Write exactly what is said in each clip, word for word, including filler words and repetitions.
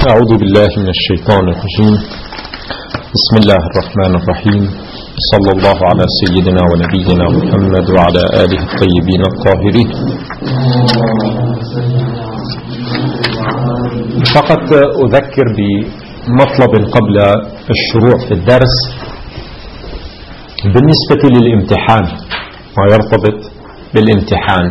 أعوذ بالله من الشيطان الرجيم. بسم الله الرحمن الرحيم. صلى الله على سيدنا ونبينا محمد وعلى آله الطيبين الطاهرين. فقط أذكر بمطلب قبل الشروع في الدرس بالنسبة للامتحان ما يرتبط بالامتحان.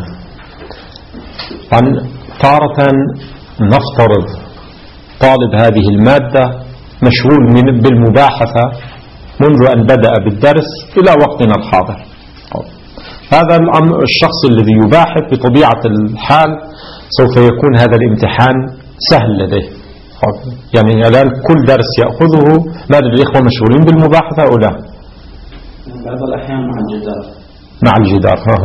تارة نفترض طالب هذه المادة مشغول من بالمباحثة منذ أن بدأ بالدرس إلى وقتنا الحاضر. هذا الشخص الذي يباحث بطبيعة الحال سوف يكون هذا الامتحان سهل لديه. يعني الآن كل درس يأخذه ماذا الإخوة مشغولين بالمباحثة أو لا؟ بعض الأحيان مع الجدار مع الجدار ها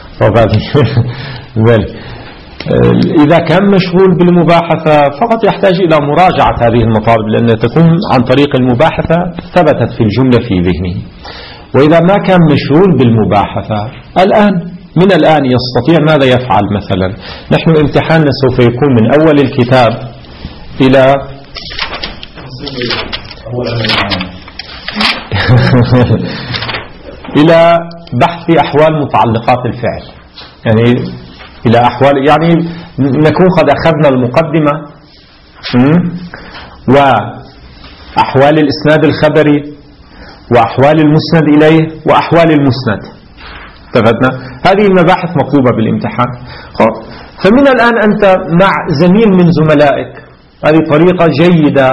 ها إذا كان مشغول بالمباحثة فقط يحتاج إلى مراجعة هذه المطالب، لأنها تكون عن طريق المباحثة ثبتت في الجملة في ذهنه. وإذا ما كان مشغول بالمباحثة الآن من الآن يستطيع ماذا يفعل؟ مثلا نحن امتحاننا سوف يكون من أول الكتاب إلى إلى بحث أحوال متعلقات الفعل، يعني إلى أحوال، يعني نكون قد أخذنا المقدمة وأحوال الإسناد الخبري وأحوال المسند إليه وأحوال المسند. اتفقنا؟ هذه المباحث مطلوبة بالامتحان. فمن الآن أنت مع زميل من زملائك، هذه طريقة جيدة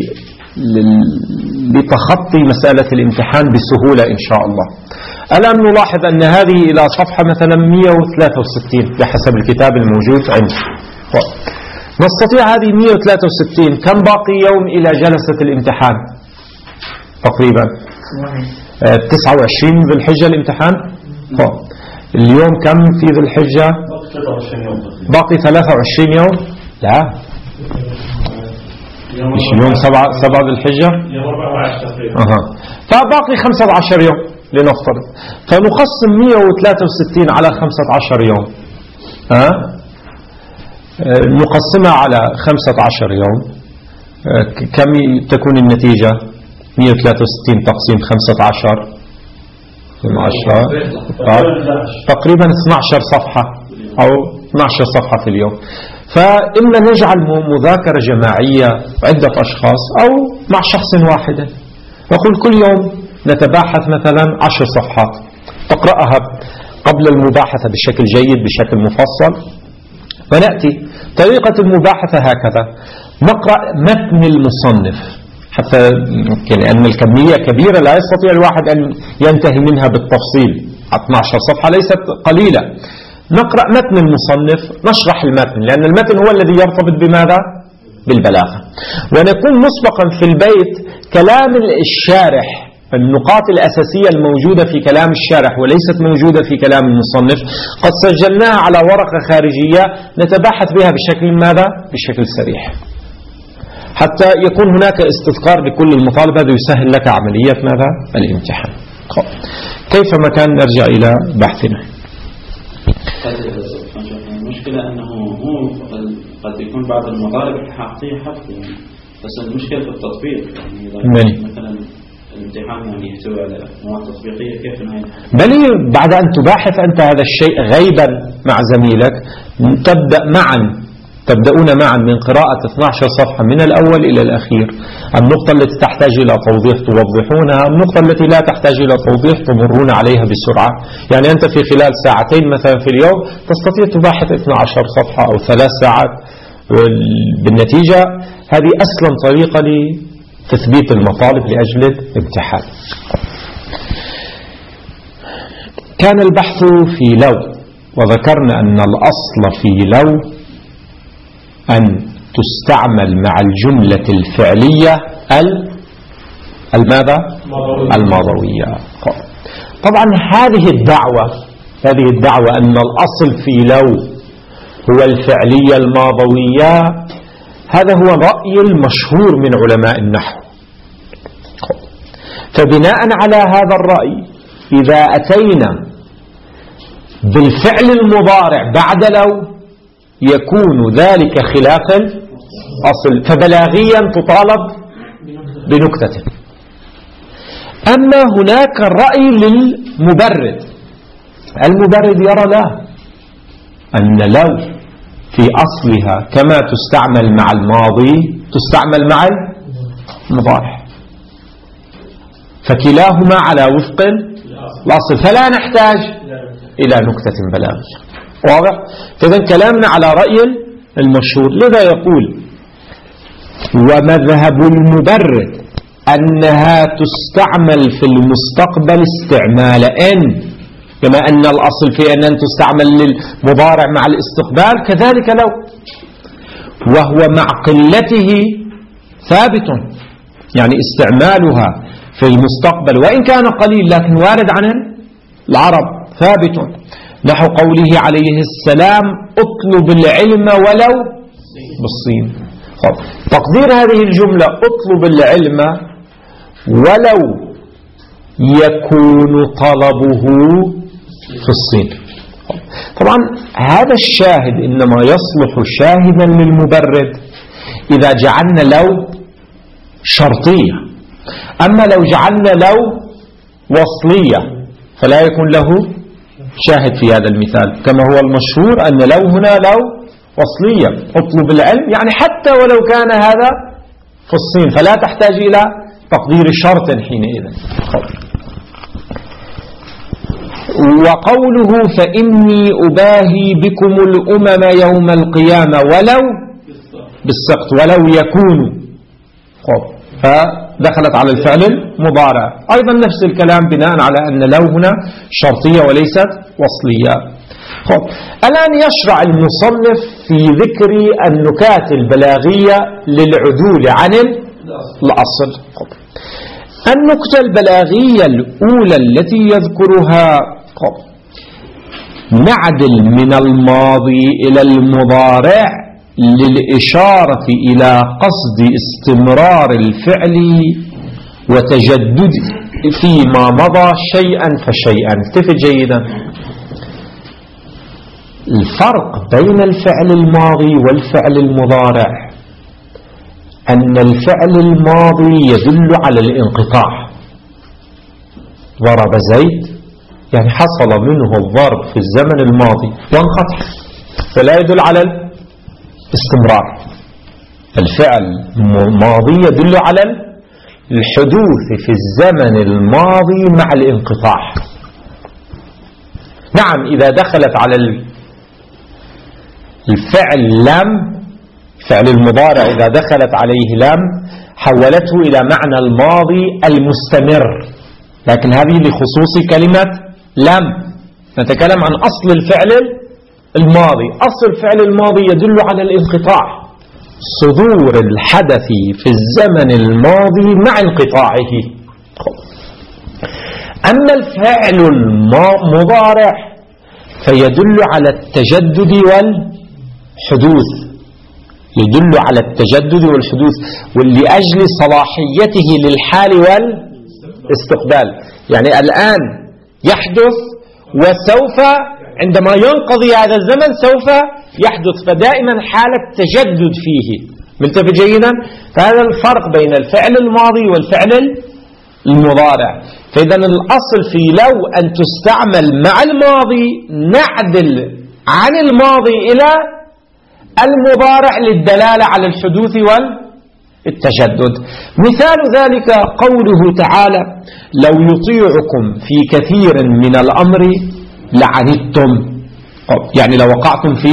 لتخطي مسألة الامتحان بسهولة إن شاء الله. الآن نلاحظ أن هذه إلى صفحة مثلا مئة وثلاثة وستين بحسب الكتاب الموجود عندي. نستطيع هذه مئة وثلاثة وستين. كم باقي يوم إلى جلسة الامتحان؟ تقريبا تسعة وعشرين ذي الحجة الامتحان. اليوم كم في ذي الحجة؟ باقي ثلاثة وعشرين يوم. لا مش اليوم سبعة سبعة ذي الحجة. أها. فباقي خمسة عشر يوم لنفترض، فنقسم مئة وثلاثة وستين على خمسة عشر يوم. ها نقسمها على خمسة عشر يوم، كم تكون النتيجة؟ مئة وثلاثة وستين تقسيم خمسة عشر عشرة تقريبا اثنتي عشرة صفحة أو اثنتي عشرة صفحة في اليوم. فإما نجعل مذاكرة جماعية عدة أشخاص أو مع شخص واحد، نقول كل يوم نتباحث مثلا عشر صفحات، تقرأها قبل المباحثة بشكل جيد بشكل مفصل. ونأتي طريقة المباحثة هكذا: نقرأ متن المصنف حتى لأن الكمية كبيرة لا يستطيع الواحد أن ينتهي منها بالتفصيل. اثنتي عشرة صفحة ليست قليلة. نقرأ متن المصنف، نشرح المتن، لأن المتن هو الذي يرتبط بماذا؟ بالبلاغة. ونكون مسبقا في البيت كلام الشارح، النقاط الأساسية الموجودة في كلام الشارح وليست موجودة في كلام المصنف قد سجلناها على ورقة خارجية نتباحث بها بشكل ماذا؟ بشكل سريع، حتى يكون هناك استذكار لكل المطالب. هذا يسهل لك عملية ماذا؟ الامتحان. كيف ما كان نرجع إلى بحثنا. المشكلة أنه هو قد يكون بعض المطالب الحقيقية حفظ، بس المشكلة في التطبيق. يعني مثلا الامتحان يعني يحتوي على مواد تطبيقية، كيف نهاية؟ بل بعد أن تباحث أنت هذا الشيء غيبا مع زميلك، تبدأ معا تبدأون معا من قراءة اثنتي عشرة صفحة من الأول إلى الأخير. النقطة التي تحتاج إلى توضيح توضحونها، النقطة التي لا تحتاج إلى توضيح تمرون عليها بسرعة. يعني أنت في خلال ساعتين مثلا في اليوم تستطيع تباحث اثنتي عشرة صفحة أو ثلاث ساعات. بالنتيجة هذه أسلم طريقة لتثبيت المطالب لأجل الامتحان. كان البحث في لو، وذكرنا أن الأصل في لو أن تستعمل مع الجملة الفعلية الماذا؟ الماضوية. طبعا هذه الدعوة هذه الدعوة أن الأصل في لو هو الفعلية الماضوية، هذا هو الرأي المشهور من علماء النحو. فبناء على هذا الرأي إذا أتينا بالفعل المضارع بعد لو يكون ذلك خلاف أصل، فبلاغيا تطالب بنكتة. أما هناك الرأي للمبرد، المبرد يرى لا، أن لو في أصلها كما تستعمل مع الماضي تستعمل مع المضارع، فكلاهما على وفق الأصل، فلا نحتاج إلى نكتة بلاغية. واضح؟ فإذا كلامنا على رأي المشهور. لذا يقول ومذهب المبرد أنها تستعمل في المستقبل استعمال إن، كما أن الأصل في أن تستعمل للمضارع مع الاستقبال كذلك لو، وهو مع قلته ثابت، يعني استعمالها في المستقبل وإن كان قليل لكن وارد عن العرب ثابت، نحو قوله عليه السلام اطلب العلم ولو بالصين. تقدير هذه الجملة اطلب العلم ولو يكون طلبه في الصين. طبعا هذا الشاهد إنما يصلح شاهدا للمبرد إذا جعلنا لو شرطية، أما لو جعلنا لو وصلية فلا يكون له شاهد في هذا المثال، كما هو المشهور أن لو هنا لو وصلية، اطلب العلم يعني حتى ولو كان هذا في الصين، فلا تحتاج إلى تقدير شرط حينئذ. وقوله فإني أباهي بكم الأمم يوم القيامة ولو بالسقط ولو يكونوا، فدخلت على الفعل المضارع. أيضا نفس الكلام بناء على أن لو هنا شرطية وليست وصلية. خب. الآن يشرع المصنف في ذكر النكات البلاغية للعدول عن الأصل. خب. النكتة البلاغية الأولى التي يذكرها خب. نعدل من الماضي إلى المضارع للإشارة إلى قصد استمرار الفعل وتجدد فيما مضى شيئا فشيئا. انتبه جيدا، الفرق بين الفعل الماضي والفعل المضارع أن الفعل الماضي يدل على الانقطاع. ضرب زيد يعني حصل منه الضرب في الزمن الماضي وانقطع، فلا يدل على الاستمرار. الفعل الماضي يدل على الحدوث في الزمن الماضي مع الانقطاع. نعم، إذا دخلت على الفعل لم، فعل المضارع إذا دخلت عليه لم حولته إلى معنى الماضي المستمر، لكن هذه لخصوص كلمة لم. نتكلم عن أصل الفعل الماضي. أصل الفعل الماضي يدل على الانقطاع، صدور الحدث في الزمن الماضي مع انقطاعه. أما الفعل المضارع فيدل على التجدد والحدوث، يدل على التجدد والحدوث ولأجل صلاحيته للحال والاستقبال. يعني الآن يحدث وسوف عندما ينقضي هذا الزمن سوف يحدث، فدائما حالة تجدد فيه. منتبه جيدا؟ فهذا الفرق بين الفعل الماضي والفعل المضارع. فإذا الأصل في لو أن تستعمل مع الماضي نعدل عن الماضي إلى المضارع للدلالة على الحدوث والتجدد. مثال ذلك قوله تعالى لو يطيعكم في كثير من الأمر لعنتم، يعني لو وقعتم في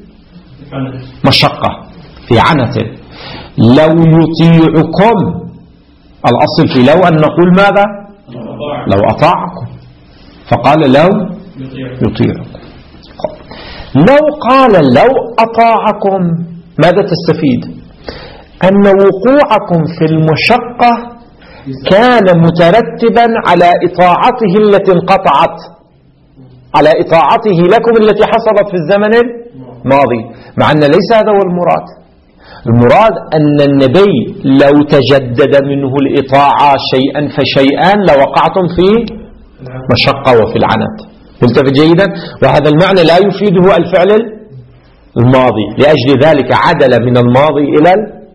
مشقة في عنة. لو يطيعكم، الأصل في لو أن نقول ماذا؟ لو أطاعكم، فقال لو يطيعكم. لو قال لو أطاعكم ماذا تستفيد؟ أن وقوعكم في المشقة كان مترتبا على إطاعته التي انقطعت، على إطاعته لكم التي حصلت في الزمن الماضي، مع أن ليس هذا هو المراد. المراد أن النبي لو تجدد منه الإطاعة شيئا فشيئا لوقعتم في مشقة وفي العنت. انتبه جيدا؟ وهذا المعنى لا يفيده الفعل الماضي، لأجل ذلك عدل من الماضي إلى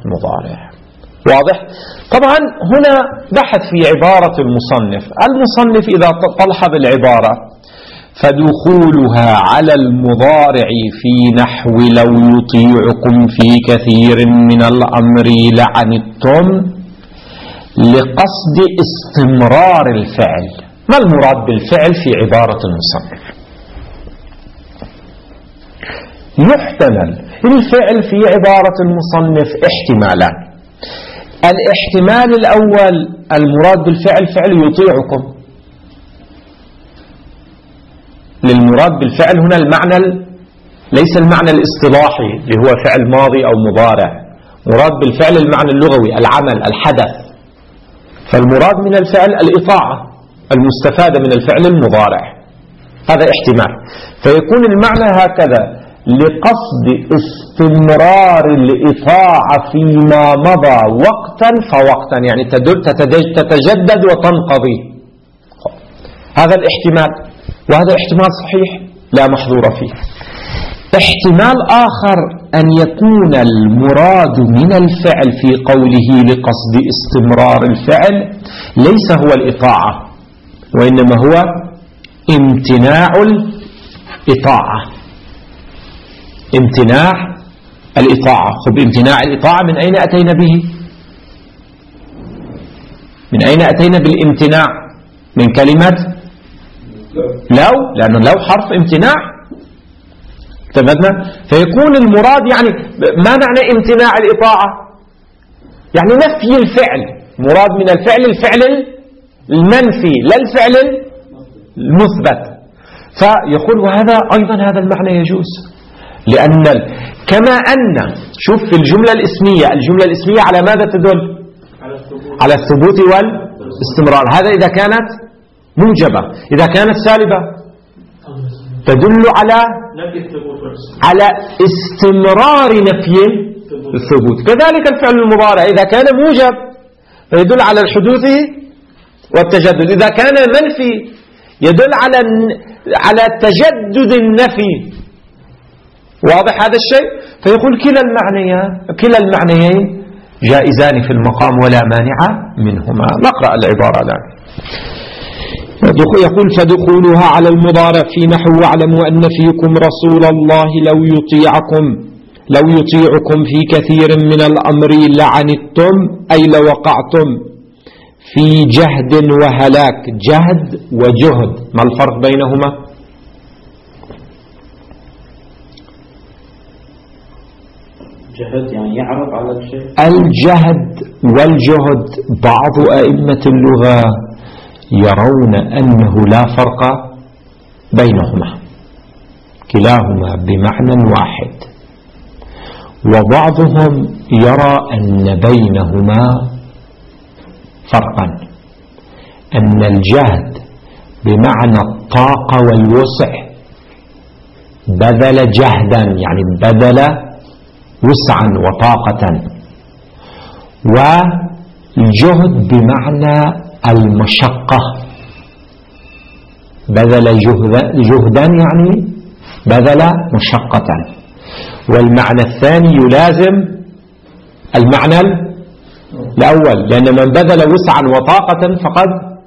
المضارع. واضح؟ طبعا هنا بحث في عبارة المصنف. المصنف إذا تلحظ العبارة فدخولها على المضارع في نحو لو يطيعكم في كثير من الأمر لعنتم لقصد استمرار الفعل. ما المراد بالفعل في عبارة المصنف؟ يحتمل الفعل في عبارة المصنف احتمالان. الاحتمال الأول المراد بالفعل فعل يطيعكم. للمراد بالفعل هنا المعنى ليس المعنى الاصطلاحي اللي هو فعل ماضي أو مضارع، مراد بالفعل المعنى اللغوي العمل الحدث. فالمراد من الفعل الإطاعة المستفادة من الفعل المضارع، هذا احتمال. فيكون المعنى هكذا: لقصد استمرار الإطاعة فيما مضى وقتا فوقتا، يعني تتجدد وتنقضي. هذا الاحتمال، وهذا احتمال صحيح لا محظور فيه. احتمال آخر أن يكون المراد من الفعل في قوله لقصد استمرار الفعل ليس هو الإطاعة، وإنما هو امتناع الإطاعة. امتناع الإطاعة. خب امتناع الإطاعة من أين أتينا به؟ من أين أتينا بالامتناع؟ من كلمة لو، لأنه لو حرف امتناع. تفهمنا؟ فيكون المراد يعني ما معنى امتناع الإطاعة؟ يعني نفي الفعل. مراد من الفعل الفعل المنفي لا الفعل المثبت. فيقول وهذا أيضا هذا المعنى يجوز، لأن كما أن شوف في الجملة الاسمية، الجملة الاسمية على ماذا تدل؟ على الثبوت والاستمرار. هذا إذا كانت موجبة. إذا كانت سالبة تدل على على استمرار نفي الثبوت. كذلك الفعل المضارع إذا كان موجب فيدل على الحدوث والتجدد. إذا كان منفي يدل على على تجدد النفي. واضح هذا الشيء؟ فيقول كلا المعنيين كلا المعنيين جائزان في المقام ولا مانع منهما. نقرأ العبارة الآن. يقول فدخولها على المضارع في نحو واعلموا أن فيكم رسول الله لو يطيعكم لو يطيعكم في كثير من الأمر لعنتم أي لوقعتم في جهد وهلاك. جهد وجهد ما الفرق بينهما؟ جهد يعني يعرض على الشيء. الجهد والجهد بعض أئمة اللغة يرون أنه لا فرق بينهما، كلاهما بمعنى واحد، وبعضهم يرى أن بينهما فرقا، أن الجهد بمعنى الطاقة والوسع بذل جهدا يعني بذل وسعا وطاقة، والجهد بمعنى المشقة بذل جهدا يعني بذل مشقة. والمعنى الثاني يلازم المعنى الأول، لأن من بذل وسعا وطاقة فقد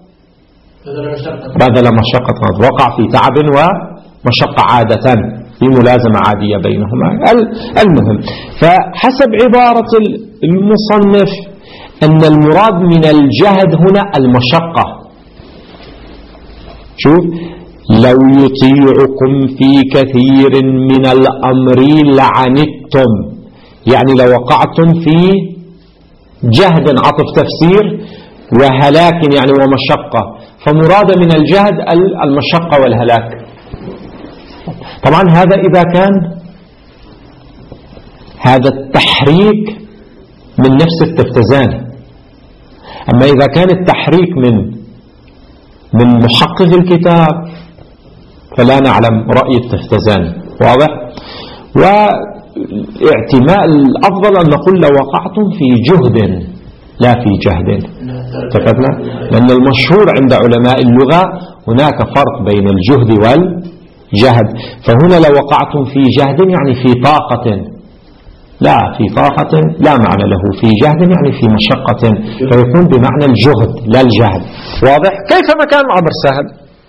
بذل مشقة، وقع في تعب ومشقة عادة، في ملازمة عادية بينهما. المهم فحسب عبارة المصنف أن المراد من الجهد هنا المشقة. شوف لو يطيعكم في كثير من الأمر لعنتم، يعني لو وقعتم في جهد عطف تفسير وهلاك يعني ومشقة، فمراد من الجهد المشقة والهلاك. طبعا هذا إذا كان هذا التحريك من نفس التفتزاني. أما إذا كان التحريك من من محقق الكتاب فلا نعلم رأي التفتزاني. واضح؟ واعتماء الأفضل أن نقول لو وقعتم في جهد لا في جهد. اتفقنا؟ لأن المشهور عند علماء اللغة هناك فرق بين الجهد والجهد. فهنا لو وقعتم في جهد يعني في طاقة لا في طاقة لا معنى له، في جهد يعني في مشقة، فيكون بمعنى الجهد لا الجهد. واضح؟ كيفما كان الأمر سهل.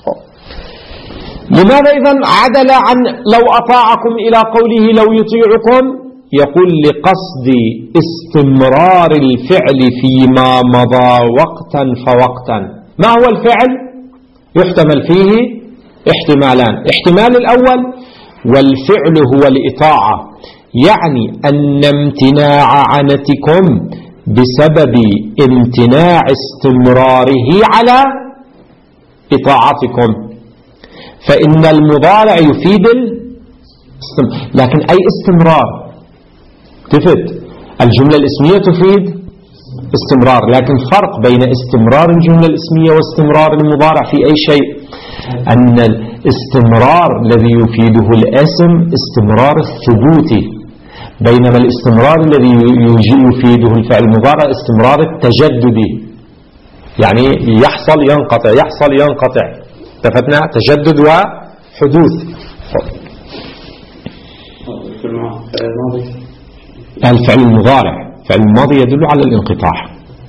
لماذا إذن عدل عن لو أطاعكم إلى قوله لو يطيعكم؟ يقول لقصد استمرار الفعل فيما مضى وقتا فوقتا. ما هو الفعل؟ يحتمل فيه احتمالان. احتمال الأول والفعل هو الإطاعة، يعني أن امتناع عنتكم بسبب امتناع استمراره على إطاعتكم، فإن المضارع يفيد الاستمرار. لكن أي استمرار؟ تفت الجملة الاسمية تفيد استمرار، لكن فرق بين استمرار الجملة الاسمية واستمرار المضارع في أي شيء، أن الاستمرار الذي يفيده الاسم استمرار الثبوتي، بينما الاستمرار الذي يفيده الفعل المضارع استمرار التجددي، يعني يحصل ينقطع يحصل ينقطع. اتفقنا؟ تجدد وحدوث. الفعل المضارع فعل الماضي يدل على الانقطاع.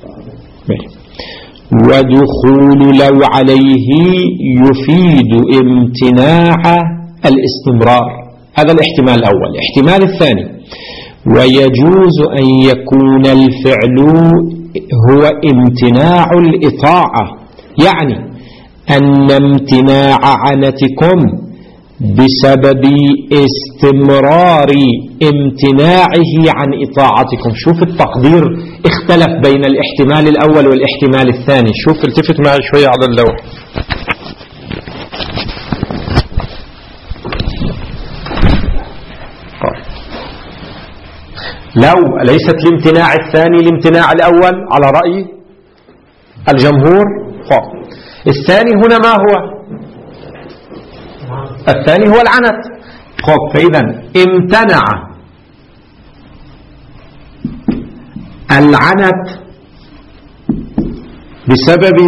ودخول لو عليه يفيد امتناع الاستمرار، هذا الاحتمال الأول. الاحتمال الثاني ويجوز أن يكون الفعل هو امتناع الإطاعة، يعني أن امتناع عنتكم بسبب استمرار امتناعه عن إطاعتكم. شوف التقدير اختلف بين الاحتمال الأول والاحتمال الثاني. شوف التفت معي شوية على اللوح. لو ليست الامتناع الثاني الامتناع الأول على رأي الجمهور. الثاني هنا ما هو؟ الثاني هو العنت. خب فإذا امتنع العنت بسبب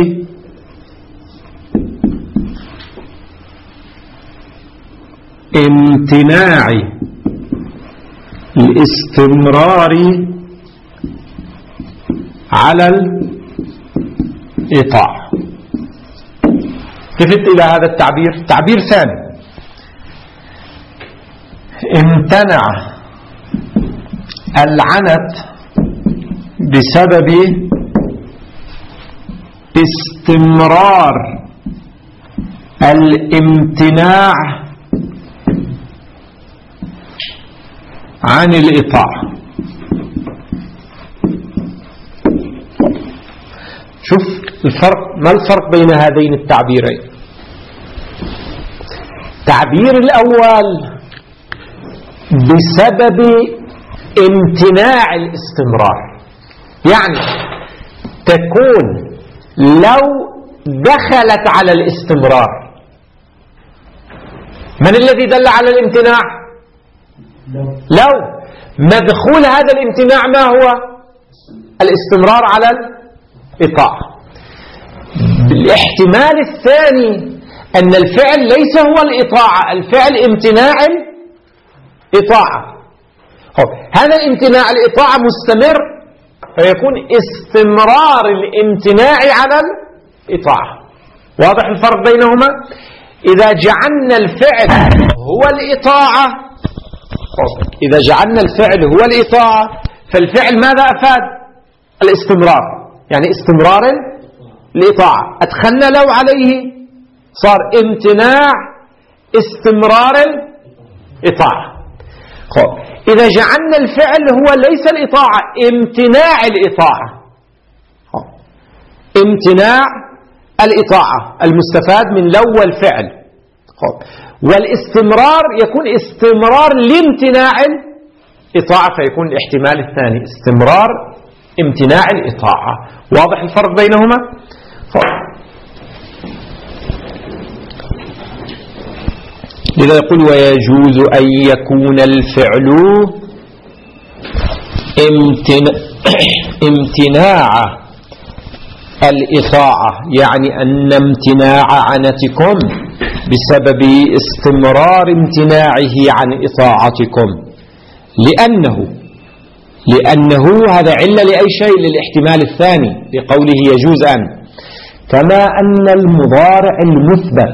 امتناع الاستمرار على الإطاعة. التفت إلى هذا التعبير. تعبير ثاني، امتنع العنت بسبب استمرار الامتناع عن الإطاعة. شوف الفرق، ما الفرق بين هذين التعبيرين؟ التعبير الأول بسبب امتناع الاستمرار، يعني تكون لو دخلت على الاستمرار. من الذي دل على الامتناع؟ لو. مدخول هذا الامتناع ما هو؟ الاستمرار على الإطاعة. الاحتمال الثاني أن الفعل ليس هو الإطاعة، الفعل امتناع الإطاعة. هذا الامتناع الإطاعة مستمر، فيكون استمرار الامتناع على الإطاعة. واضح الفرق بينهما؟ إذا جعلنا الفعل هو الإطاعة إذا جعلنا الفعل هو الإطاعة فالفعل ماذا أفاد؟ الاستمرار، يعني استمرار الإطاعة. أدخلنا لو عليه صار امتناع استمرار الإطاعة. إذا جعلنا الفعل هو ليس الإطاعة، امتناع الإطاعة، امتناع الإطاعة المستفاد من لو والفعل. والاستمرار يكون استمرار لامتناع الإطاعة، فيكون الاحتمال الثاني استمرار امتناع الإطاعة. واضح الفرق بينهما؟ لذا يقول ويجوز أن يكون الفعل امتناع الإطاعة، يعني أن امتناع عنتكم بسبب استمرار امتناعه عن إطاعتكم، لأنه لأنه هذا علة لأي شيء، للاحتمال الثاني لقوله يجوز أن. كما أن المضارع المثبت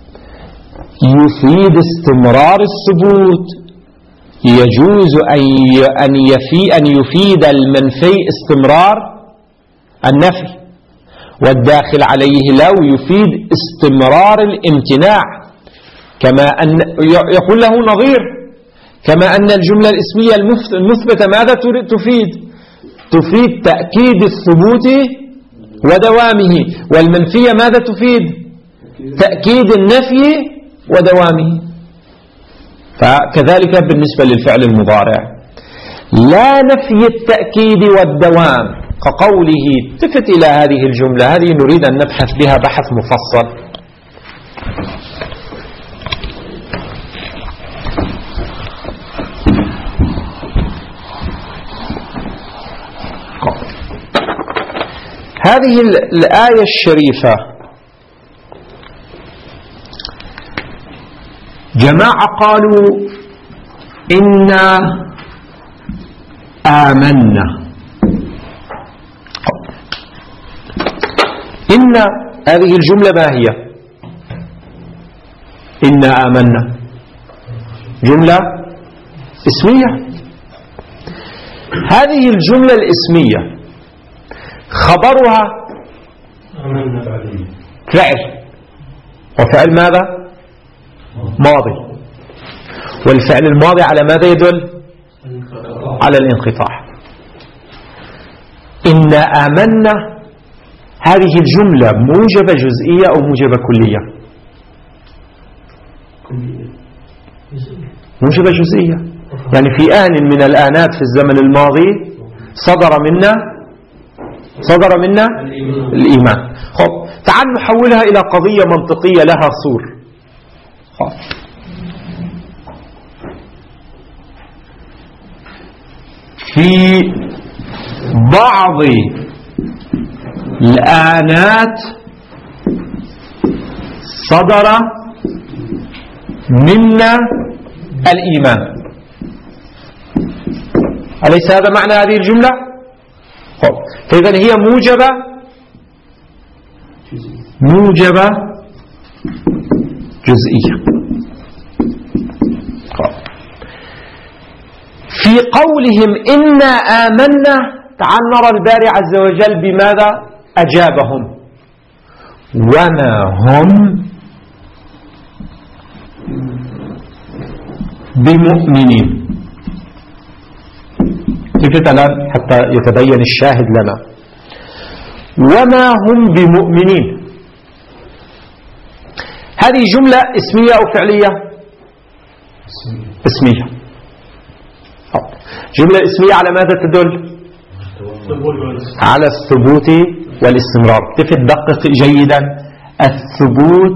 يفيد استمرار الثبوت، يجوز أن يفي أن يفيد المنفي استمرار النفي، والداخل عليه لو يفيد استمرار الامتناع. كما أن يقول له نظير، كما أن الجملة الاسمية المثبتة ماذا تفيد؟ تفيد تأكيد الثبوت ودوامه، والمنفية ماذا تفيد؟ تأكيد النفي ودوامه. فكذلك بالنسبة للفعل المضارع لا نفي التأكيد والدوام كقوله. التفت إلى هذه الجملة، هذه نريد أن نبحث بها بحث مفصل. هذه الآية الشريفة جماعة قالوا إنا آمنا. إن هذه الجملة ما هي؟ إنا آمنا جملة اسمية. هذه الجملة الاسمية خبرها فعل، وفعل ماذا؟ ماضي، والفعل الماضي على ماذا يدل؟ على الانقطاع. إنا آمنا هذه الجملة موجبة جزئية أو موجبة كلية؟ موجبة جزئية، يعني في آن من الآنات في الزمن الماضي صدر منا صدر منا الإيمان, الإيمان. خب تعال نحولها إلى قضية منطقية لها صور. خب. في بعض الآنات صدر منا الإيمان، أليس هذا معنى هذه الجملة؟ فإذا هي موجبة موجبة جزئية. في قولهم إنا آمنا، تعال نرى الباري عز وجل بماذا أجابهم: وما هم بمؤمنين. تجد الآن حتى يتبين الشاهد لنا: وما هم بمؤمنين. هذه جملة اسمية أو فعلية؟ اسمية. جملة اسمية على ماذا تدل؟ على الثبوت والاستمرار. تفت دقق جيدا: الثبوت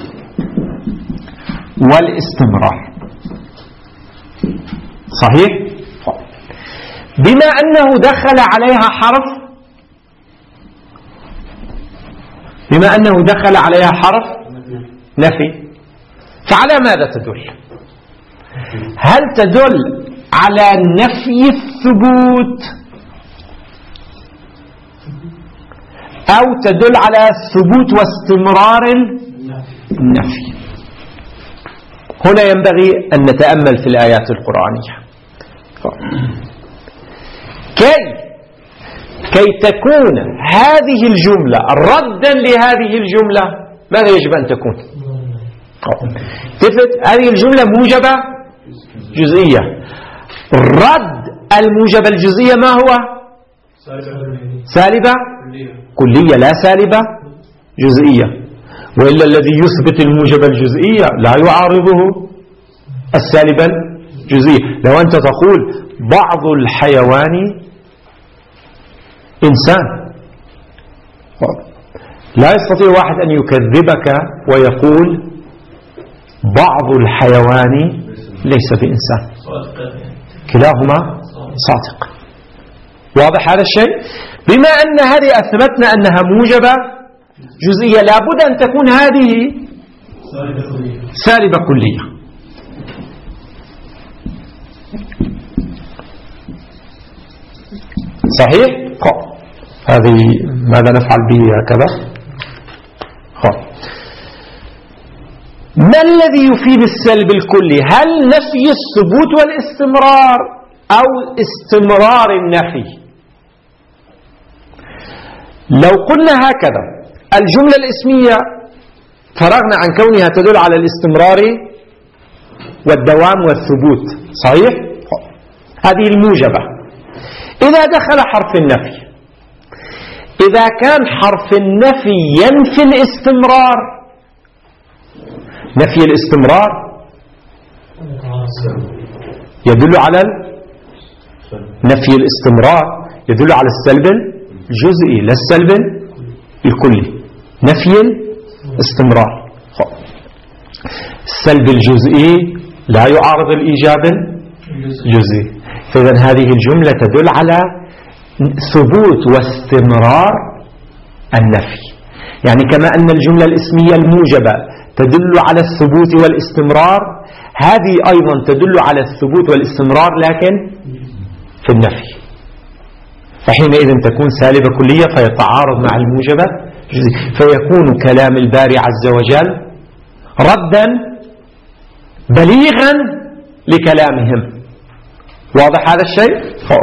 والاستمرار. صحيح؟ بما أنه دخل عليها حرف بما أنه دخل عليها حرف نفي، فعلى ماذا تدل؟ هل تدل على نفي الثبوت أو تدل على الثبوت واستمرار النفي؟ هنا ينبغي أن نتأمل في الآيات القرآنية كي كي تكون هذه الجملة ردا لهذه الجملة. ماذا يجب أن تكون؟ تفت هذه الجملة موجبة جزئية. رد الموجبة الجزئية ما هو؟ سالبة كلية، لا سالبة جزئية. وإلا الذي يثبت الموجبة الجزئية لا يعارضه السالبة الجزئية. لو أنت تقول بعض الحيوان إنسان، لا يستطيع واحد أن يكذبك ويقول بعض الحيوان ليس بإنسان، كلاهما صادق. واضح هذا الشيء؟ بما أن هذه أثبتنا أنها موجبة جزئية، لابد أن تكون هذه سالبة كلية. صحيح؟ خب هذه ماذا نفعل به هكذا؟ خب ما الذي يفيد السلب الكلي؟ هل نفي الثبوت والاستمرار أو استمرار النفي؟ لو قلنا هكذا الجملة الاسمية فرغنا عن كونها تدل على الاستمرار والدوام والثبوت، صحيح؟ هذه الموجبة. إذا دخل حرف النفي، إذا كان حرف النفي ينفي الاستمرار، نفي الاستمرار يدل على نفي الاستمرار يدل على السلب الجزئي لا السلب الكلي. نفي الاستمرار السلب الجزئي لا يعارض الإيجاب الجزئي، فإذا هذه الجملة تدل على ثبوت واستمرار النفي. يعني كما أن الجملة الاسمية الموجبة تدل على الثبوت والاستمرار، هذه أيضا تدل على الثبوت والاستمرار لكن في النفي، فحينئذ تكون سالبة كلية فيتعارض مع الموجبة، فيكون كلام الباري عز وجل ردا بليغا لكلامهم. واضح هذا الشيء؟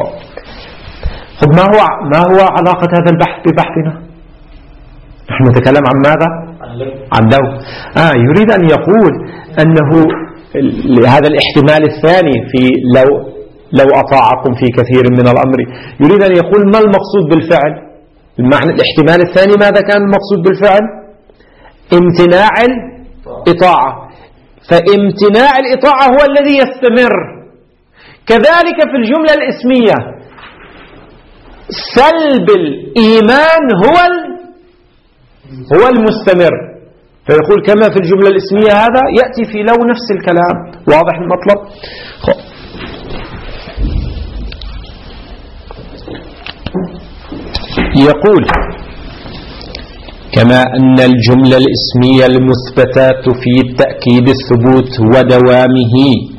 طب ما هو ما هو علاقة هذا البحث ببحثنا؟ نحن نتكلم عن ماذا؟ عن لو. آه يريد أن يقول أنه هذا الاحتمال الثاني في لو لو أطاعكم في كثير من الأمر، يريد أن يقول ما المقصود بالفعل؟ المعنى الاحتمال الثاني ماذا كان المقصود بالفعل؟ امتناع الإطاعة، فامتناع الإطاعة هو الذي يستمر. كذلك في الجملة الاسمية سلب الإيمان هو هو المستمر، فيقول كما في الجملة الاسمية هذا يأتي في لو نفس الكلام. واضح المطلب؟ يقول كما أن الجملة الاسمية المثبتة تفيد تأكيد الثبوت ودوامه،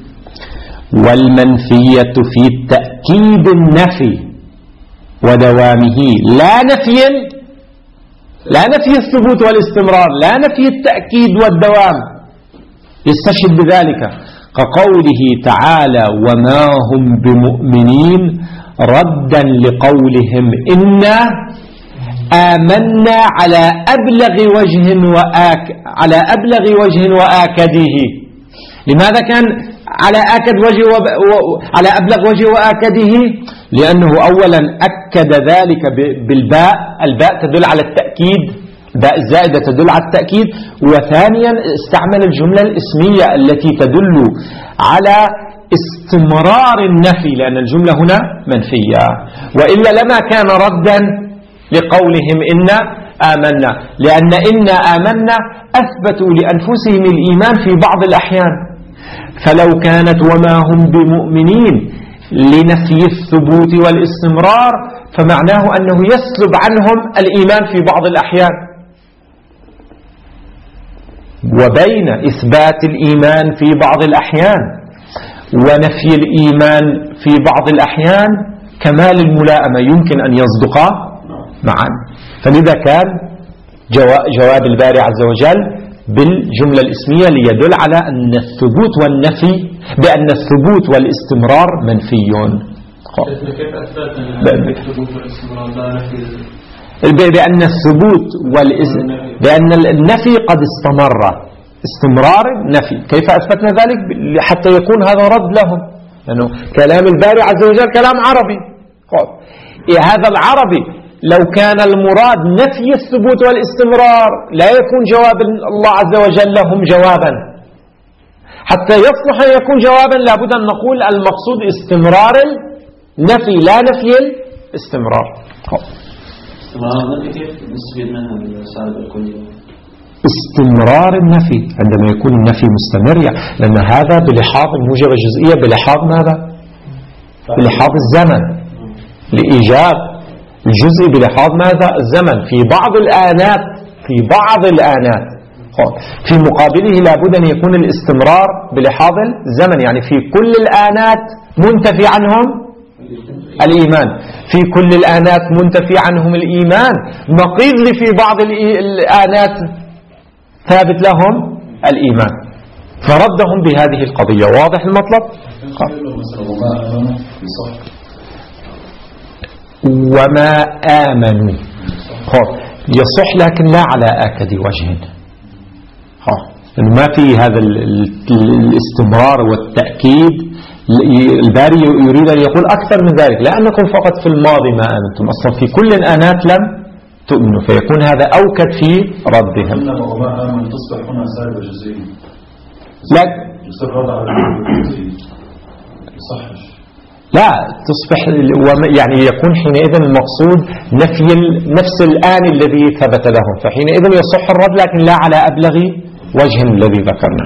والمنفية تفيد تأكيد النفي ودوامه لا نفي لا نفي الثبوت والاستمرار، لا نفي التأكيد والدوام. يستشهد بذلك كقوله تعالى وما هم بمؤمنين ردا لقولهم إنا آمنا على أبلغ وجه وآك على أبلغ وجه وآكده. لماذا كان على آكد وجه وب... و... على أبلغ وجه وآكده؟ لأنه أولا أكد ذلك ب... بالباء، الباء تدل على التأكيد، باء الزائدة تدل على التأكيد. وثانيا استعمل الجملة الاسمية التي تدل على استمرار النفي، لأن الجملة هنا منفية، وإلا لما كان ردا لقولهم إنا آمنا، لأن إنا آمنا أثبتوا لأنفسهم الإيمان في بعض الأحيان، فلو كانت وما هم بمؤمنين لنفي الثبوت والاستمرار فمعناه أنه يسلب عنهم الإيمان في بعض الأحيان. وبين إثبات الإيمان في بعض الأحيان ونفي الإيمان في بعض الأحيان كمال الملائمة يمكن أن يصدقا معا. فلذا كان جواب الباري عز وجل بالجملة الاسمية ليدل على أن الثبوت والنفي بأن الثبوت والاستمرار منفيون. كيف أثبتنا الثبوت والاستمرار لا نفي؟ بأن الثبوت بأن النفي قد استمر استمرار النفي. كيف أثبتنا ذلك؟ حتى يكون هذا رد لهم، لأنه كلام الباري عز وجل كلام عربي. إيه هذا العربي لو كان المراد نفي الثبوت والاستمرار لا يكون جواب الله عز وجل لهم جوابا. حتى يصلح أن يكون جوابا لابد أن نقول المقصود استمرار النفي لا نفي الاستمرار. استمرار النفي كيف نستفيد منها السالب الكلي؟ استمرار النفي عندما يكون النفي مستمر، لأن هذا بلحاظ الموجبة الجزئية بلحاظ ماذا؟ بلحاظ الزمن، لإيجاب الجزء بلحاظ ماذا؟ الزمن. في بعض الآنات في بعض الآنات في مقابله لابد أن يكون الاستمرار بلحاظ الزمن، يعني في كل الآنات منتفي عنهم الإيمان. في كل الآنات منتفي عنهم الإيمان، نقيض في بعض الآنات ثابت لهم الإيمان، فردهم بهذه القضية. واضح المطلب؟ وما آمنوا يصح لكن لا على آكد وجه، ما في هذا الاستمرار والتأكيد. الباري يريد أن يقول أكثر من ذلك، لأنكم فقط في الماضي ما آمنتم، أصلا في كل الآنات لم تؤمنوا، فيكون هذا أوكد في ردهم. لا لا تصبح يعني يكون حينئذ المقصود نفي نفس الآن الذي ثبت لهم، فحينئذ يصح الرد لكن لا على أبلغ وجه الذي ذكرنا.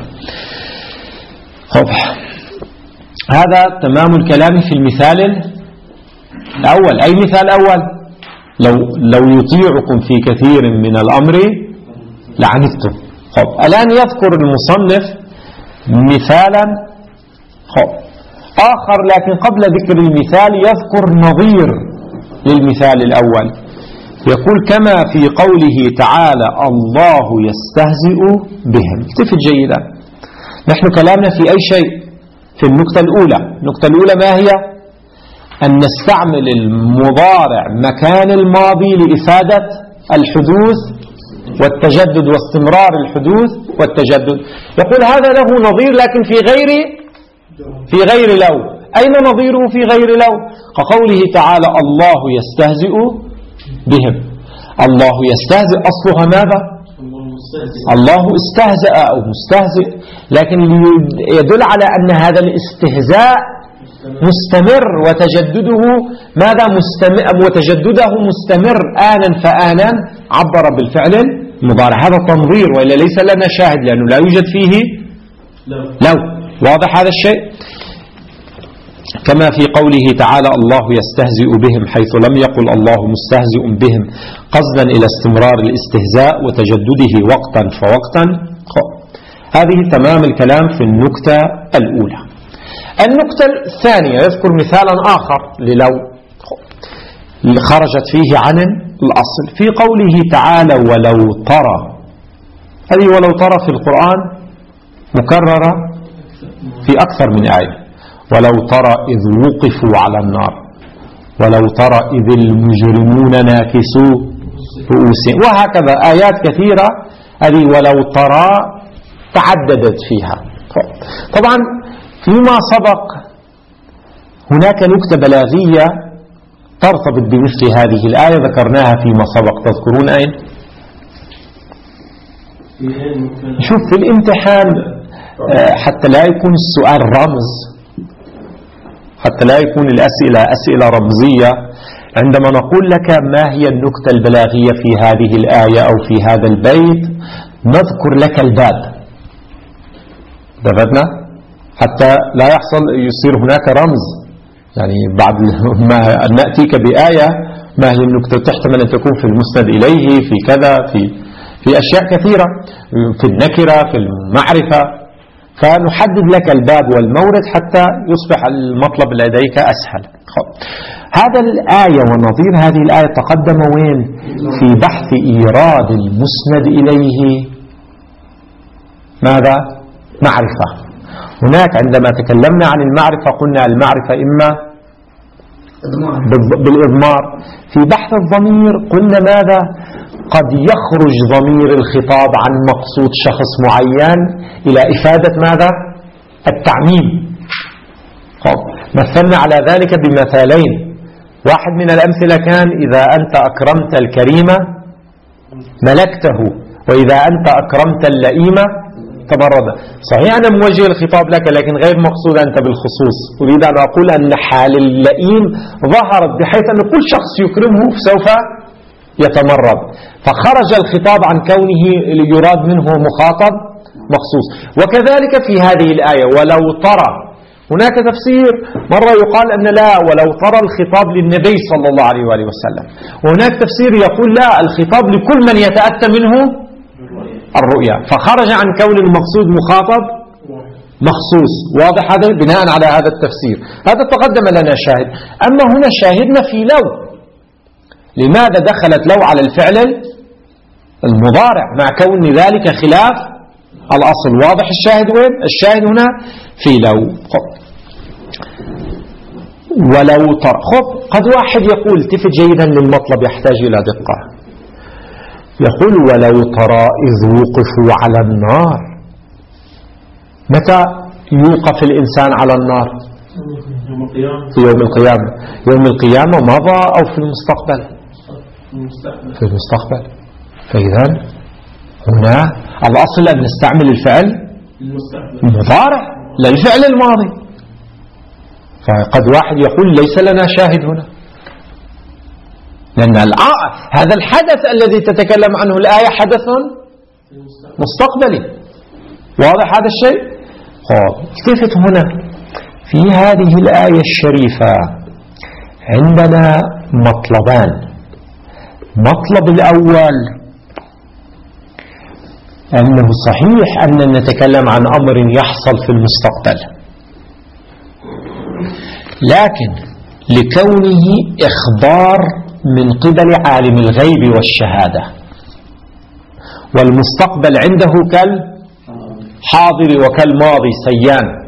هذا تمام الكلام في المثال الأول. أي مثال أول؟ لو لو يطيعكم في كثير من الأمر لعنتم. خب الآن يذكر المصنف مثالا خب آخر، لكن قبل ذكر المثال يذكر نظير للمثال الأول. يقول كما في قوله تعالى الله يستهزئ بهم. التفت جيدا، نحن كلامنا في أي شيء في النقطة الأولى. النقطة الأولى ما هي؟ أن نستعمل المضارع مكان الماضي لإفادة الحدوث والتجدد واستمرار الحدوث والتجدد. يقول هذا له نظير لكن في غير في غير لو. أين نظيره في غير لو؟ كقوله تعالى الله يستهزئ بهم. الله يستهزئ أصلها ماذا؟ الله استهزأ أو مستهزئ، لكن يدل على أن هذا الاستهزاء مستمر وتجدده ماذا مستمر وتجدده مستمر آنا فآنا، عبر بالفعل المضارع. هذا تنظير، وإلا ليس لنا شاهد لأنه لا يوجد فيه لو. واضح هذا الشيء؟ كما في قوله تعالى الله يستهزئ بهم، حيث لم يقل الله مستهزئ بهم قصدا إلى استمرار الاستهزاء وتجدده وقتا فوقتا. هذه تمام الكلام في النكتة الأولى. النكتة الثانية يذكر مثالا آخر للو خرجت فيه عن الأصل في قوله تعالى ولو ترى. هذه ولو ترى في القرآن مكررة في أكثر من آية. ولو ترى إذ وقفوا على النار، ولو ترى إذ المجرمون ناكسوا رؤوسهم، وهكذا آيات كثيرة. هذه ولو ترى تعددت فيها. طبعا فيما سبق هناك نكتة بلاغية ترتبط بمثل هذه الآية ذكرناها فيما سبق. تذكرون أين؟ شوف في الامتحان حتى لا يكون السؤال رمز، حتى لا يكون الأسئلة أسئلة رمزية، عندما نقول لك ما هي النكتة البلاغية في هذه الآية أو في هذا البيت نذكر لك الباب. دفتنا حتى لا يحصل يصير هناك رمز، يعني بعد ما نأتيك بآية ما هي النكتة تحتمل أن تكون في المسند إليه في كذا في في أشياء كثيرة، في النكرة في المعرفة، فنحدد لك الباب والمورد حتى يصبح المطلب لديك أسهل. هذا الآية ونظير هذه الآية تقدم وين؟ في بحث إيراد المسند إليه ماذا؟ معرفة. هناك عندما تكلمنا عن المعرفة قلنا المعرفة إما بالإضمار. في بحث الضمير قلنا ماذا؟ قد يخرج ضمير الخطاب عن مقصود شخص معين إلى إفادة ماذا؟ التعميم. مثلنا على ذلك بمثالين. واحد من الأمثلة كان إذا أنت أكرمت الكريم ملكته، وإذا أنت أكرمت اللئيم تمرد. صحيح أنا موجه الخطاب لك لكن غير مقصود أنت بالخصوص. أريد أن أقول أن حال اللئيم ظهرت بحيث أن كل شخص يكرمه سوف يتمرد، فخرج الخطاب عن كونه يراد منه مخاطب مخصوص. وكذلك في هذه الآية ولو ترى، هناك تفسير مرة يقال أن لا ولو ترى الخطاب للنبي صلى الله عليه وآله وسلم، وهناك تفسير يقول لا الخطاب لكل من يتأتى منه الرؤيا، فخرج عن كون المقصود مخاطب مخصوص. واضح هذا بناء على هذا التفسير. هذا تقدم لنا شاهد. أما هنا شاهدنا في لو لماذا دخلت لو على الفعل المضارع مع كون ذلك خلاف الأصل؟ واضح الشاهد وين؟ الشاهد هنا في لو. خب. ولو ترى. خب قد واحد يقول، التفت جيدا للمطلب يحتاج إلى دقة، يقول ولو ترى إذ وقفوا على النار. متى يوقف الإنسان على النار؟ في يوم القيامة. يوم القيامة مضى أو في المستقبل؟ في المستقبل. فإذا هنا الأصل أن نستعمل الفعل المضارع لا الفعل الماضي. فقد واحد يقول ليس لنا شاهد هنا، لأن هذا الحدث الذي تتكلم عنه الآية حدث مستقبلي. واضح هذا الشيء؟ التفت هنا في هذه الآية الشريفة عندنا مطلبان. مطلب الأول أنه صحيح أن نتكلم عن أمر يحصل في المستقبل، لكن لكونه إخبار من قبل عالم الغيب والشهادة، والمستقبل عنده كالحاضر وكالماضي سيان،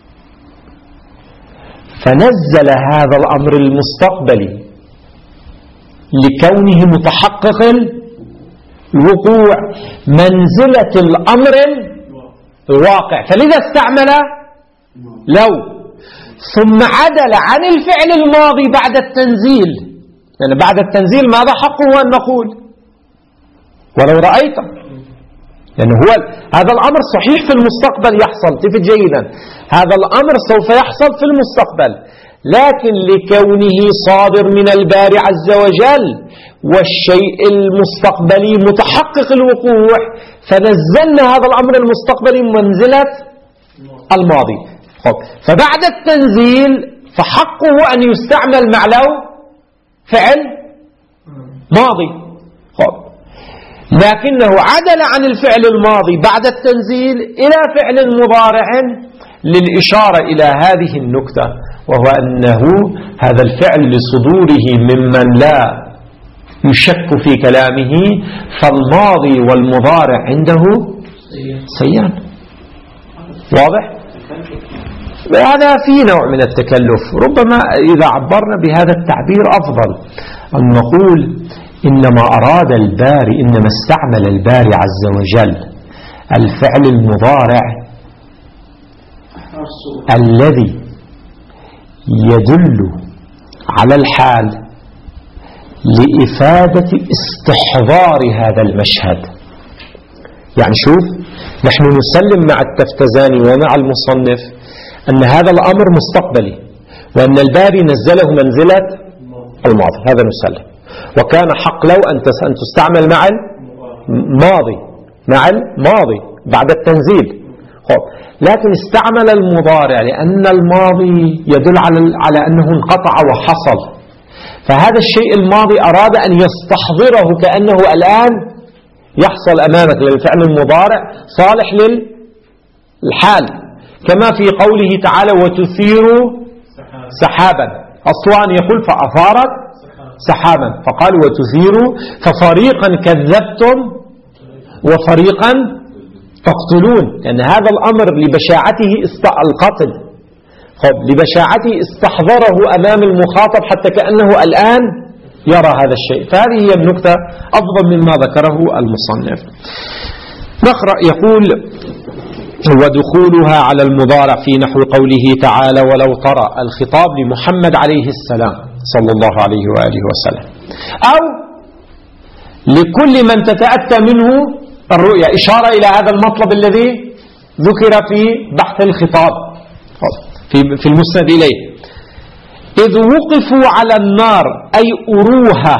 فنزل هذا الأمر المستقبلي لكونه متحقق الوقوع منزلة الأمر الواقع، فلذا استعمل لو، ثم عدل عن الفعل الماضي بعد التنزيل. يعني بعد التنزيل ماذا حقه أن نقول؟ ولو رأيت. يعني هو هذا الأمر صحيح في المستقبل يحصل، تفت جيدا، هذا الأمر سوف يحصل في المستقبل، لكن لكونه صادر من الباري عز وجل والشيء المستقبلي متحقق الوقوع، فنزلنا هذا الأمر المستقبلي منزلة الماضي. خب. فبعد التنزيل فحقه أن يستعمل مع لو فعل ماضي. خب. لكنه عدل عن الفعل الماضي بعد التنزيل إلى فعل مضارع للإشارة إلى هذه النكتة، وهو أنه هذا الفعل لصدوره ممن لا يشك في كلامه، فالماضي والمضارع عنده سيان. واضح؟ هذا في نوع من التكلف، ربما إذا عبرنا بهذا التعبير أفضل أن نقول إنما أراد الباري، إنما استعمل الباري عز وجل الفعل المضارع الذي يدل على الحال لإفادة استحضار هذا المشهد. يعني شوف، نحن نسلم مع التفتزاني ومع المصنف أن هذا الأمر مستقبلي، وأن الباري نزله منزلة الماضي، هذا نسلم. وكان حق لو أن تستعمل مع الماضي، مع الماضي بعد التنزيل. خب. لكن استعمل المضارع لأن الماضي يدل على على أنه انقطع وحصل، فهذا الشيء الماضي أراد أن يستحضره كأنه الآن يحصل أمامك، للفعل المضارع صالح للحال، كما في قوله تعالى وتثير سحابا. أصلا يقول فأثارت سحابا، فقال وتثير، ففريقا كذبتم وفريقا تقتلون، لأن هذا الأمر لبشاعته القتل، خب لبشاعته استحضره أمام المخاطب حتى كأنه الآن يرى هذا الشيء. فهذه هي النكتة أفضل مما ذكره المصنف. نقرأ. يقول ودخولها على المضارع في نحو قوله تعالى ولو ترى، الخطاب لمحمد عليه السلام صلى الله عليه وآله وسلم، أو لكل من تتأتى منه الرؤيا، إشارة إلى هذا المطلب الذي ذكر في بحث الخطاب في المسند إليه. إذ وقفوا على النار أي أروها،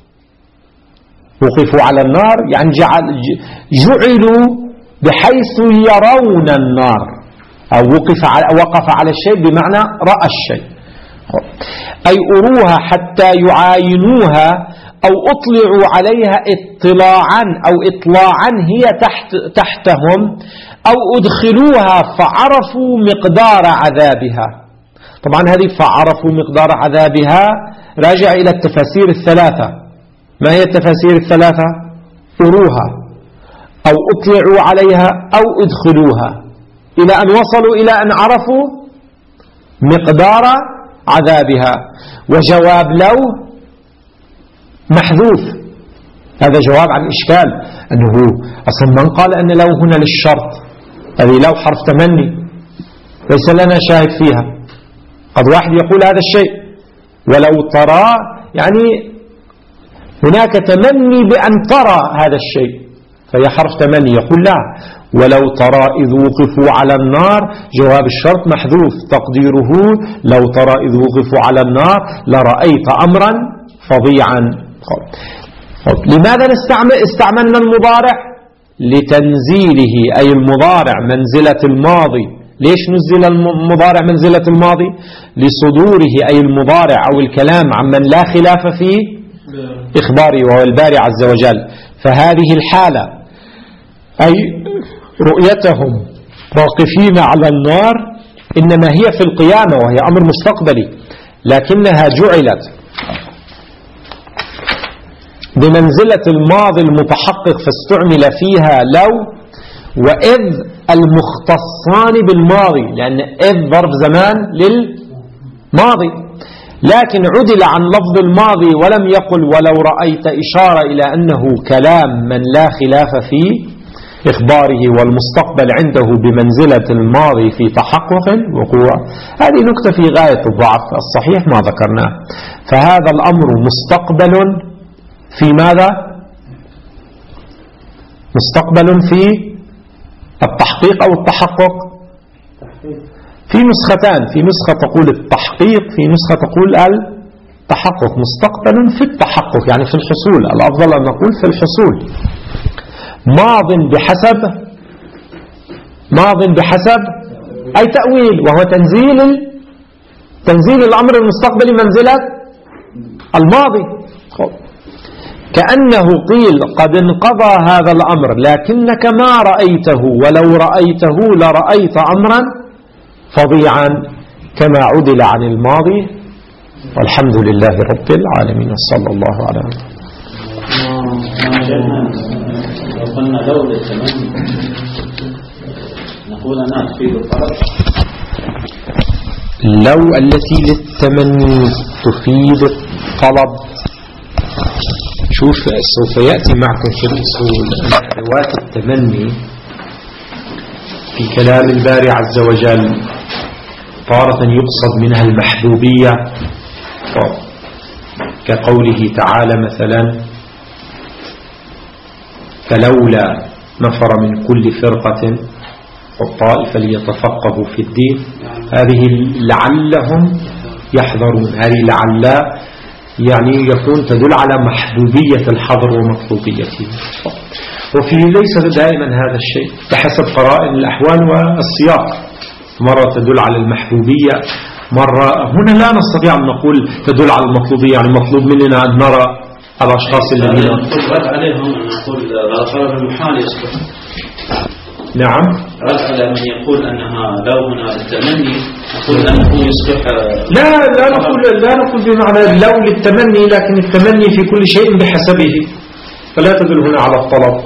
وقفوا على النار يعني جعل جعلوا بحيث يرون النار، أو وقف على وقف على الشيء بمعنى رأى الشيء. أي أروها حتى يعاينوها أو أطلعوا عليها اطلاعا أو إطلاعا هي تحت تحتهم، أو أدخلوها فعرفوا مقدار عذابها. طبعا هذه فعرفوا مقدار عذابها راجع إلى التفاسير الثلاثة، ما هي التفاسير الثلاثة؟ أروها أو أطلعوا عليها أو ادخلوها، إلى أن وصلوا إلى أن عرفوا مقدار عذابها. وجواب لو محذوف، هذا جواب عن إشكال، أنه أصلا من قال أن لو هنا للشرط، هذه لو حرف تمني ليس لنا شاهد فيها. قد واحد يقول هذا الشيء، ولو ترى يعني هناك تمني بأن ترى هذا الشيء فهي حرف تمني، يقول لا، ولو ترى إذ وقفوا على النار، جواب الشرط محذوف تقديره لو ترى إذ وقفوا على النار لرأيت أمرا فظيعا. لماذا نستعمل استعملنا المضارع؟ لتنزيله، أي المضارع منزلة الماضي. ليش نزل المضارع منزلة الماضي؟ لصدوره، أي المضارع أو الكلام عمن لا خلاف فيه إخباري وهو الباري عز وجل. فهذه الحالة أي رؤيتهم واقفين على النار إنما هي في القيامة وهي أمر مستقبلي، لكنها جعلت بمنزلة الماضي المتحقق فاستعمل فيها لو وإذ المختصان بالماضي، لأن إذ ظرف زمان للماضي، لكن عدل عن لفظ الماضي ولم يقل ولو رأيت، إشارة إلى أنه كلام من لا خلاف فيه إخباره والمستقبل عنده بمنزلة الماضي في تحقق وقوع. هذه نكتة في غاية الضعف، الصحيح ما ذكرناه. فهذا الأمر مستقبل في ماذا؟ مستقبل في التحقيق أو التحقق؟ في نسختان، في نسخة تقول التحقيق، في نسخة تقول التحقق. مستقبل في التحقق يعني في الحصول، الأفضل أن نقول في الحصول. ماض بحسب، ماض بحسب أي تأويل، وهو تنزيل تنزيل الأمر المستقبلي منزلة الماضي. كأنه قيل قد انقضى هذا الأمر لكنك ما رأيته، ولو رأيته لرأيت أمرا فظيعا، كما عدل عن الماضي. والحمد لله رب العالمين، صلى الله على وسلم. لو قلنا لو للتمني نقول أنا تفيد الطلب. لو التي للتمني تفيد الطلب. شوف سوف يأتي معكم في الأصول أدوات التمني في كلام الباري عز وجل، تارة يقصد منها المحبوبية كقوله تعالى مثلا فلولا نفر من كل فرقة والطائفة ليتفقهوا في الدين، هذه لعلهم يحذرون، هذه لعل يعني يكون تدل على محبوبية الحظر ومطلوبيته. وفي ليس دائما هذا الشيء بحسب قرائن الأحوال والسياق، مرة تدل على المحبوبية، مرة هنا لا نستطيع أن نقول تدل على المطلوبية، يعني مطلوب مننا أن نرى الأشخاص الذين رد عليهم أن نقول غير المحال يصبح. نعم، رد على من يقول أنها لو هنا التمني، نقول أنه يصبح لا لا نقول لا نقول بمعنى لو للتمني، لكن التمني في كل شيء بحسبه، فلا تدل هنا على الطلب.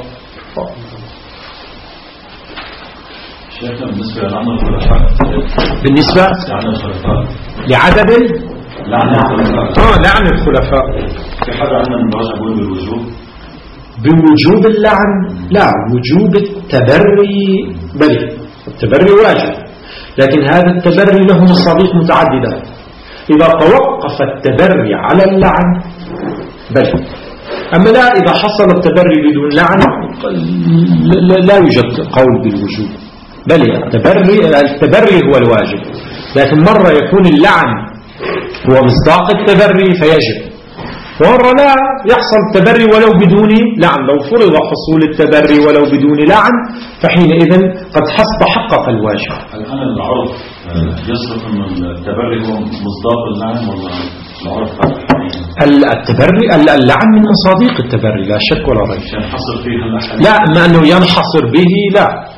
شيخنا بالنسبة لعمل الخلفاء، بالنسبة لعدد لعن الخلفاء اه لعن الخلفاء، في حاجة عندنا من الرجل يقول بالوجوب بوجوب اللعن؟ لا، وجوب التبري بل التبري واجب، لكن هذا التبري له مصادق متعددة. إذا توقف التبري على اللعن بل، أما لا إذا حصل التبري بدون لعن لا يوجد قول بالوجوب، بل التبري التبري هو الواجب، لكن مرة يكون اللعن هو مصداق التبري فيجب، ومرة لا يحصل التبري ولو بدون لعن. لو فرض حصول التبري ولو بدون لعن فحينئذ قد تحقق الواجب. الآن العرف يصرف أن التبري هو مصداق اللعن ولا العرف التبري اللعن من مصادق التبري لا شك ولا ريب. ينحصر فيه الأحاديث؟ لا، ما أنه ينحصر به لا،